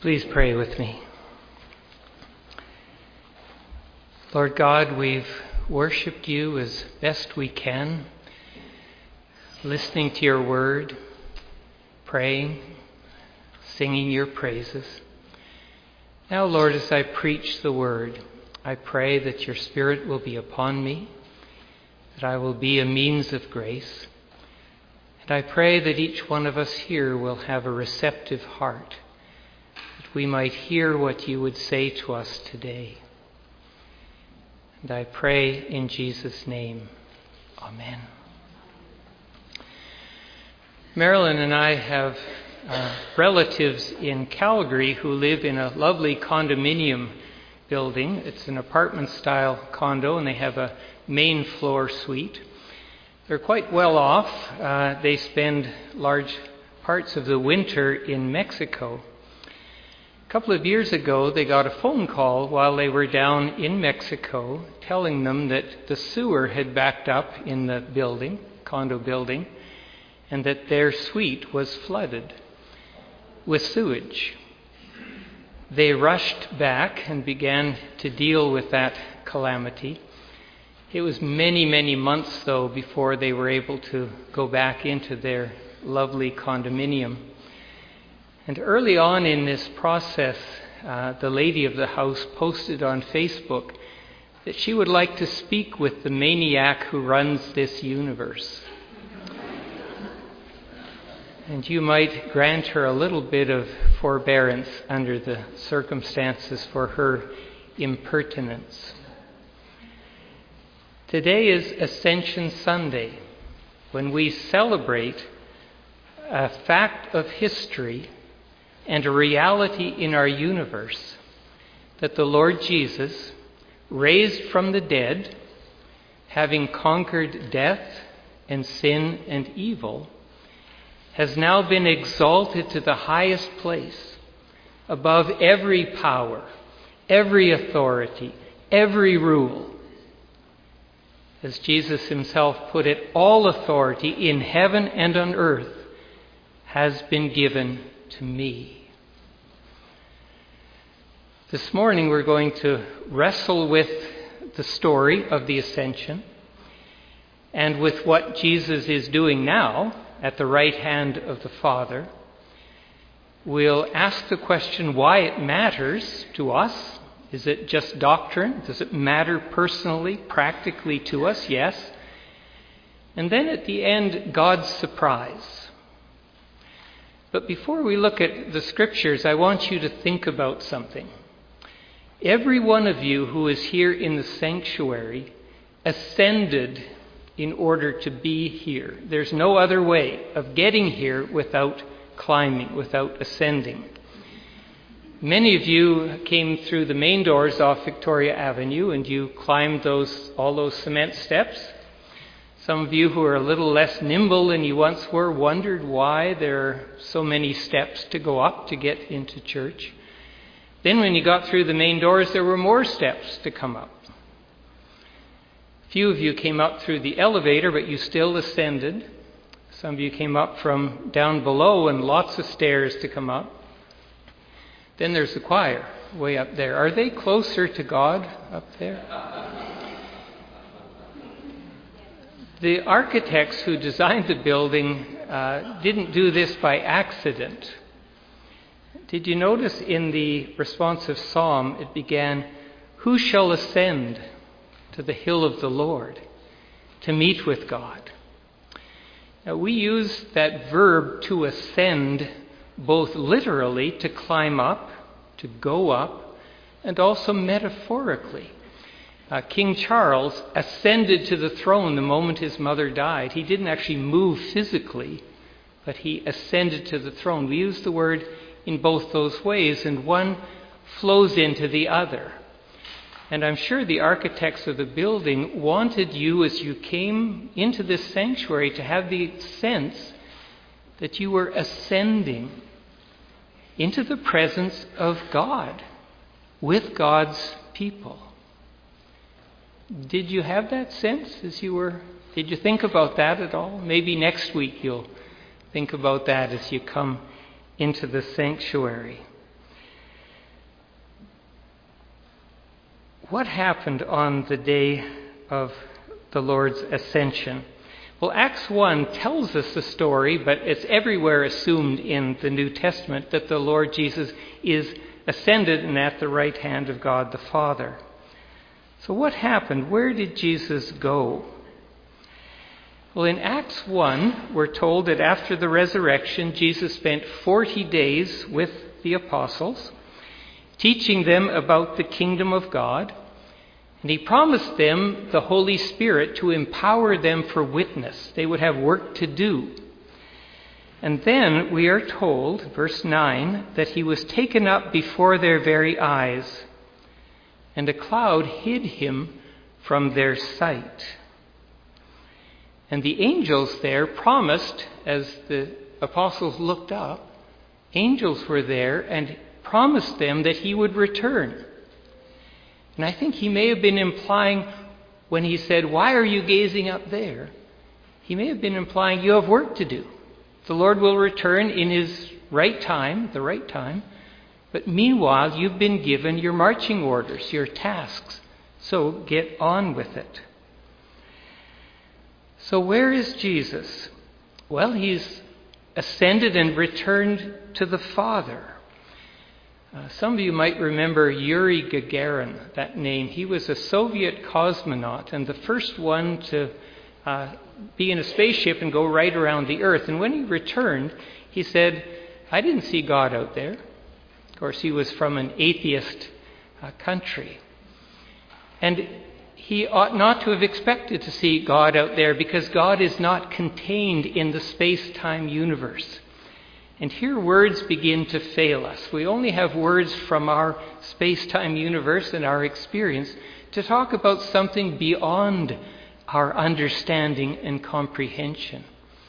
Please pray with me. Lord God, we've worshipped you as best we can, listening to your word, praying, singing your praises. Now, Lord, as I preach the word, I pray that your Spirit will be upon me, that I will be a means of grace, and I pray that each one of us here will have a receptive heart, that we might hear what you would say to us today. And I pray in Jesus' name, Amen. Marilyn and I have relatives in Calgary who live in a lovely condominium building. It's an apartment-style condo, and they have a main floor suite. They're quite well off. They spend large parts of the winter in Mexico. A couple of years ago, they got a phone call while they were down in Mexico telling them that the sewer had backed up in the building, condo building, and that their suite was flooded with sewage. They rushed back and began to deal with that calamity. It was many, many months, though, before they were able to go back into their lovely condominium. And early on in this process, the lady of the house posted on Facebook that she would like to speak with the maniac who runs this universe. And you might grant her a little bit of forbearance under the circumstances for her impertinence. Today is Ascension Sunday, when we celebrate a fact of history and a reality in our universe, that the Lord Jesus, raised from the dead, having conquered death and sin and evil, has now been exalted to the highest place, above every power, every authority, every rule. As Jesus himself put it, all authority in heaven and on earth has been given to me. This morning we're going to wrestle with the story of the Ascension and with what Jesus is doing now at the right hand of the Father. We'll ask the question why it matters to us. Is it just doctrine? Does it matter personally, practically to us? Yes. And then at the end, God's surprise. But before we look at the Scriptures, I want you to think about something. Every one of you who is here in the sanctuary ascended in order to be here. There's no other way of getting here without climbing, without ascending. Many of you came through the main doors off Victoria Avenue and you climbed all those cement steps. Some of you who are a little less nimble than you once were wondered why there are so many steps to go up to get into church. Then when you got through the main doors, there were more steps to come up. Few of you came up through the elevator, but you still ascended. Some of you came up from down below and lots of stairs to come up. Then there's the choir way up there. Are they closer to God up there? The architects who designed the building didn't do this by accident. Did you notice in the responsive psalm it began, "Who shall ascend to the hill of the Lord to meet with God?" Now we use that verb to ascend both literally, to climb up, to go up, and also metaphorically. King Charles ascended to the throne the moment his mother died. He didn't actually move physically, but he ascended to the throne. We use the word in both those ways, and one flows into the other. And I'm sure the architects of the building wanted you, as you came into this sanctuary, to have the sense that you were ascending into the presence of God, with God's people. Did you have that sense as you were? Did you think about that at all? Maybe next week you'll think about that as you come into the sanctuary. what happened on the day of the Lord's ascension? Well, Acts 1 tells us the story, but it's everywhere assumed in the New Testament that the Lord Jesus is ascended and at the right hand of God the Father. So what happened? Where did Jesus go? Well, in Acts 1, we're told that after the resurrection, Jesus spent 40 days with the apostles, teaching them about the kingdom of God. And he promised them the Holy Spirit to empower them for witness. They would have work to do. And then we are told, verse 9, that he was taken up before their very eyes, and a cloud hid him from their sight. And the angels there promised, as the apostles looked up, angels were there and promised them that he would return. And I think he may have been implying, when he said, "Why are you gazing up there?" he may have been implying, you have work to do. The Lord will return in his right time, the right time. But meanwhile, you've been given your marching orders, your tasks. So get on with it. So where is Jesus? Well, he's ascended and returned to the Father. Some of you might remember Yuri Gagarin, that name. He was a Soviet cosmonaut and the first one to be in a spaceship and go right around the Earth. And when he returned, he said, "I didn't see God out there." Of course, he was from an atheist country. And he ought not to have expected to see God out there because God is not contained in the space-time universe. And here words begin to fail us. We only have words from our space-time universe and our experience to talk about something beyond our understanding and comprehension.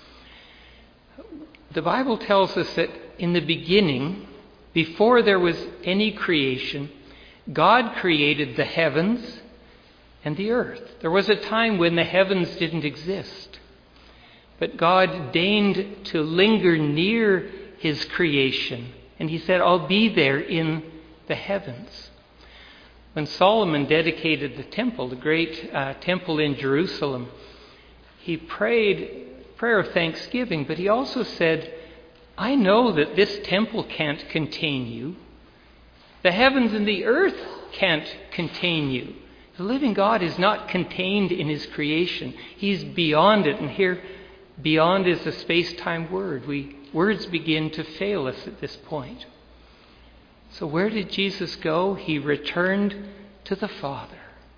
The Bible tells us that in the beginning, before there was any creation, God created the heavens and the earth. There was a time when the heavens didn't exist. But God deigned to linger near his creation. And he said, "I'll be there in the heavens." When Solomon dedicated the temple, the great temple in Jerusalem, he prayed a prayer of thanksgiving, but he also said, "I know that this temple can't contain you. The heavens and the earth can't contain you." The living God is not contained in his creation. He's beyond it. And here, beyond is a space-time word. Words begin to fail us at this point. So where did Jesus go? He returned to the Father.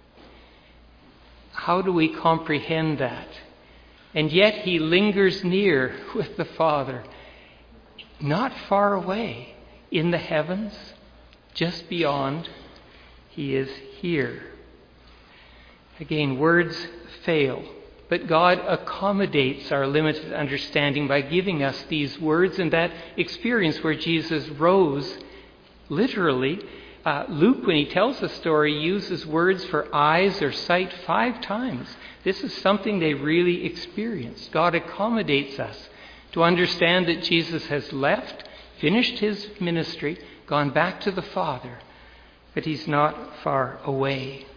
How do we comprehend that? And yet he lingers near with the Father, not far away, in the heavens, just beyond. He is here. Again, words fail. But God accommodates our limited understanding by giving us these words and that experience where Jesus rose, literally. Luke, when he tells the story, uses words for eyes or sight 5 times. This is something they really experienced. God accommodates us to understand that Jesus has left, finished his ministry, gone back to the Father, but he's not far away.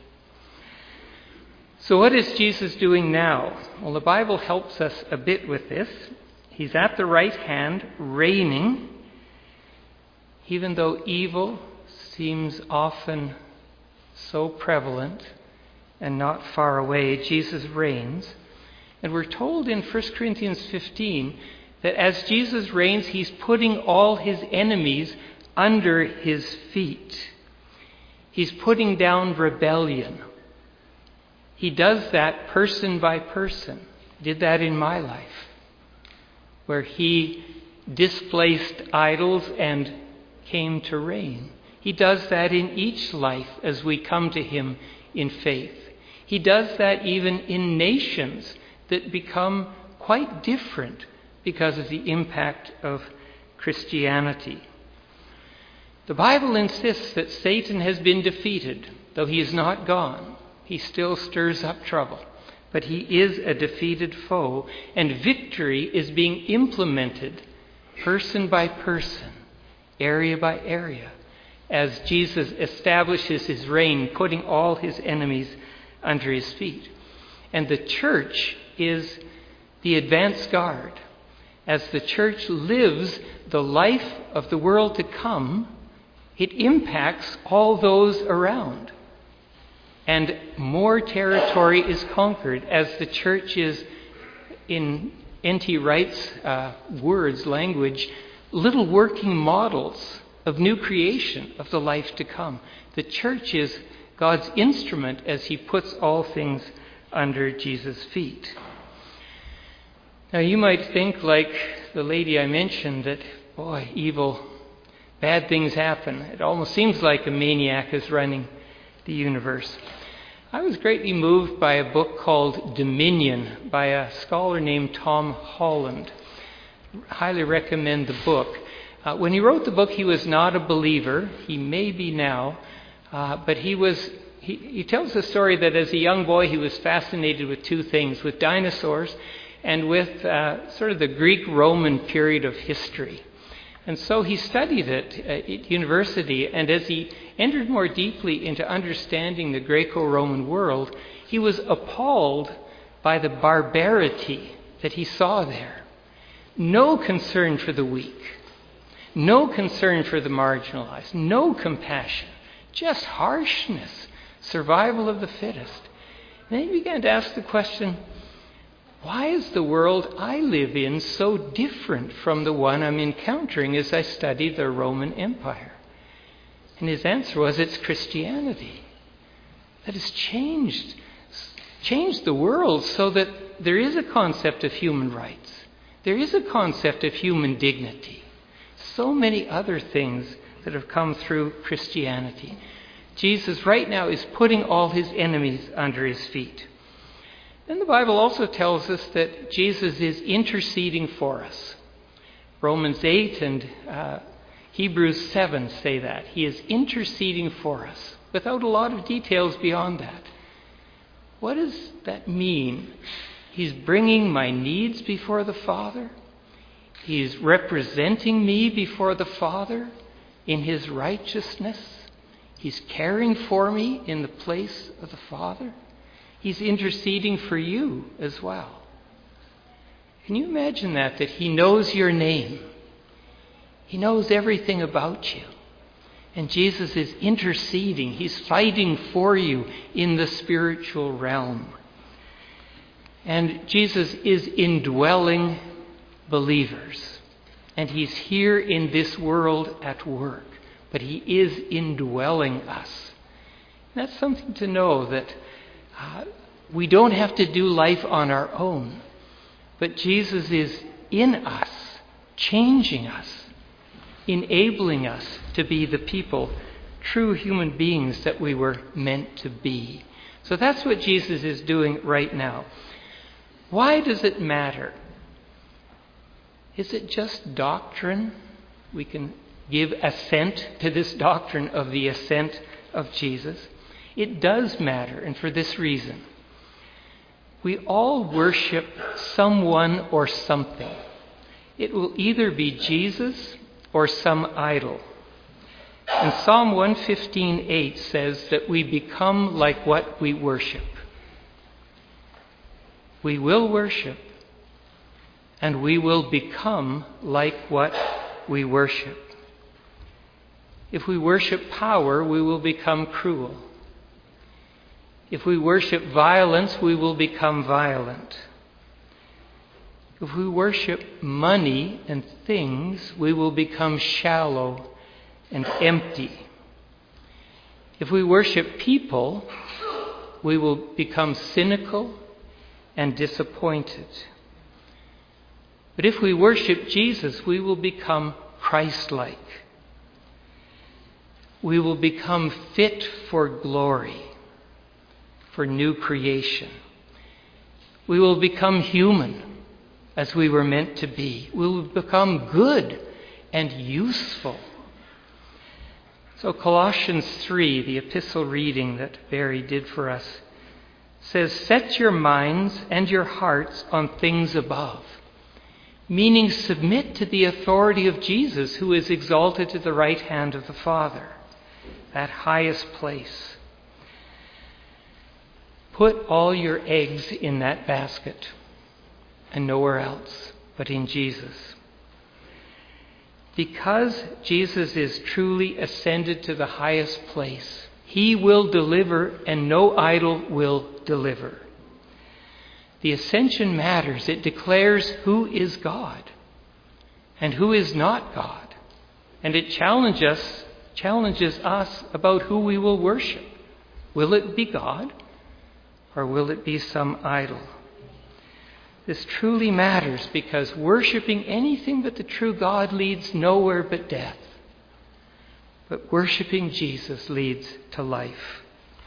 So what is Jesus doing now? Well, the Bible helps us a bit with this. He's at the right hand, reigning. Even though evil seems often so prevalent and not far away, Jesus reigns. And we're told in 1 Corinthians 15 that as Jesus reigns, he's putting all his enemies under his feet. He's putting down rebellion. He does that person by person. He did that in my life, where he displaced idols and came to reign. He does that in each life as we come to him in faith. He does that even in nations that become quite different because of the impact of Christianity. The Bible insists that Satan has been defeated, though he is not gone. He still stirs up trouble, but he is a defeated foe, and victory is being implemented person by person, area by area. as Jesus establishes his reign, putting all his enemies under his feet. And the church is the advance guard. As the church lives the life of the world to come, it impacts all those around. And more territory is conquered as the church is, in N.T. Wright's language, little working models of new creation, of the life to come. The church is God's instrument as he puts all things under Jesus' feet. Now you might think, like the lady I mentioned, that, boy, evil, bad things happen. It almost seems like a maniac is running the universe. I was greatly moved by a book called Dominion by a scholar named Tom Holland. Highly recommend the book. When he wrote the book, he was not a believer. He may be now, but he tells the story that as a young boy he was fascinated with two things, with dinosaurs and with sort of the Greek-Roman period of history. And so he studied it at university, and as he entered more deeply into understanding the Greco-Roman world, he was appalled by the barbarity that he saw there. No concern for the weak, no concern for the marginalized, no compassion, just harshness, survival of the fittest. And then he began to ask the question, why is the world I live in so different from the one I'm encountering as I study the Roman Empire? And his answer was, it's Christianity that has changed the world so that there is a concept of human rights. There is a concept of human dignity. So many other things that have come through Christianity. Jesus right now is putting all his enemies under his feet. And the Bible also tells us that Jesus is interceding for us. Romans 8 and Hebrews 7 say that. He is interceding for us, without a lot of details beyond that. What does that mean? He's bringing my needs before the Father. He's representing me before the Father in his righteousness. He's caring for me in the place of the Father. He's interceding for you as well. Can you imagine that he knows your name? He knows everything about you. And Jesus is interceding. He's fighting for you in the spiritual realm. And Jesus is indwelling believers. And he's here in this world at work. But he is indwelling us. And that's something to know, that we don't have to do life on our own. But Jesus is in us, changing us, enabling us to be the people, true human beings that we were meant to be. So that's what Jesus is doing right now. Why does it matter? Is it just doctrine? We can give assent to this doctrine of the ascent of Jesus. It does matter, and for this reason. We all worship someone or something. It will either be Jesus or some idol. And Psalm 115:8 says that we become like what we worship. We will worship, and we will become like what we worship. If we worship power, we will become cruel. If we worship violence, we will become violent. If we worship money and things, we will become shallow and empty. If we worship people, we will become cynical and disappointed. But if we worship Jesus, we will become Christ-like. We will become fit for glory, for new creation. We will become human as we were meant to be. We will become good and useful. So Colossians 3, the epistle reading that Barry did for us, says, "Set your minds and your hearts on things above," meaning submit to the authority of Jesus, who is exalted to the right hand of the Father. that highest place. Put all your eggs in that basket and nowhere else but in Jesus. Because Jesus is truly ascended to the highest place, he will deliver and no idol will deliver. The ascension matters. It declares who is God and who is not God. And it challenges us about who we will worship. Will it be God or will it be some idol? This truly matters because worshiping anything but the true God leads nowhere but death. But worshiping Jesus leads to life.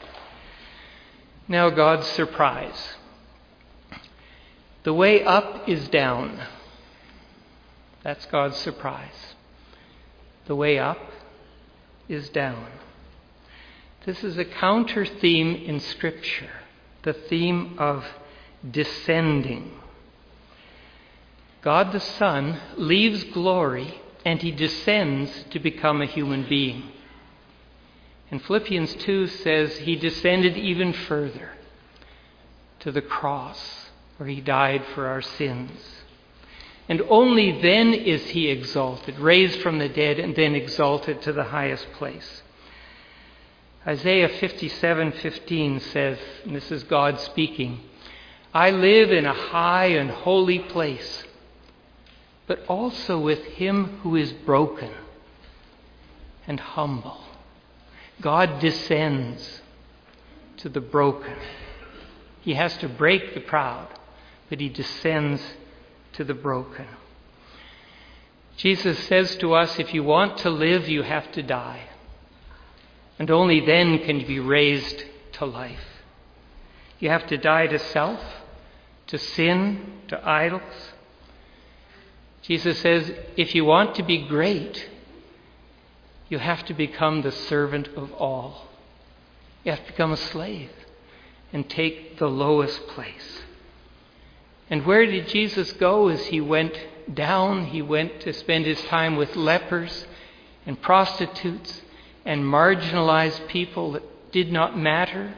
Now God's surprise. The way up is down. That's God's surprise. The way up is down. This is a counter theme in Scripture, the theme of descending. God the Son leaves glory and he descends to become a human being. And Philippians 2 says he descended even further to the cross where he died for our sins. And only then is he exalted, raised from the dead and then exalted to the highest place. Isaiah 57:15 says, and this is God speaking, I live in a high and holy place, but also with him who is broken and humble. God descends to the broken. He has to break the proud, but he descends to the broken. Jesus says to us, if you want to live, you have to die. And only then can you be raised to life. You have to die to self, to sin, to idols. Jesus says, if you want to be great, you have to become the servant of all. You have to become a slave and take the lowest place. And where did Jesus go as he went down? He went to spend his time with lepers and prostitutes and marginalized people that did not matter.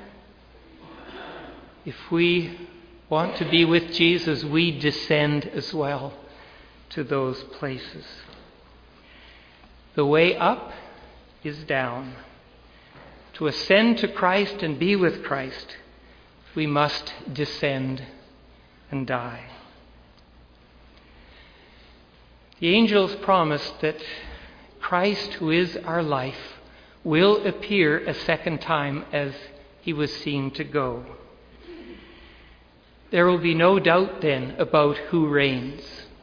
If we want to be with Jesus, we descend as well to those places. The way up is down. To ascend to Christ and be with Christ, we must descend and die. The angels promised that Christ, who is our life, will appear a second time as he was seen to go. There will be no doubt then about who reigns.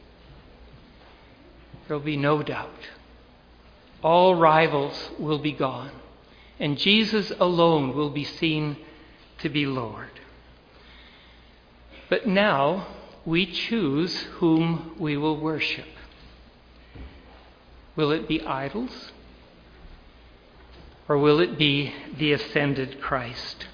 There will be no doubt. All rivals will be gone, and Jesus alone will be seen to be Lord. But now we choose whom we will worship. Will it be idols? Or will it be the ascended Christ?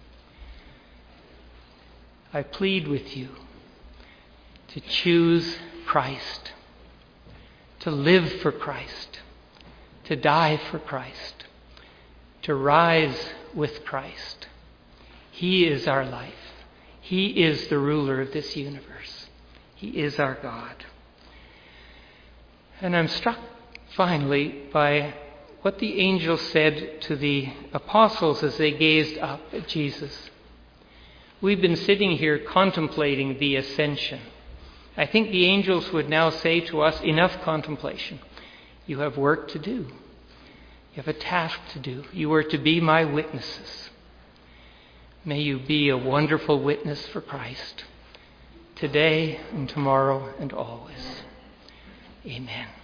I plead with you to choose Christ, to live for Christ, to die for Christ, to rise with Christ. He is our life. He is the ruler of this universe. He is our God. And I'm struck finally by what the angel said to the apostles as they gazed up at Jesus. We've been sitting here contemplating the ascension. I think the angels would now say to us, enough contemplation. You have work to do. You have a task to do. You are to be my witnesses. May you be a wonderful witness for Christ today and tomorrow and always. Amen.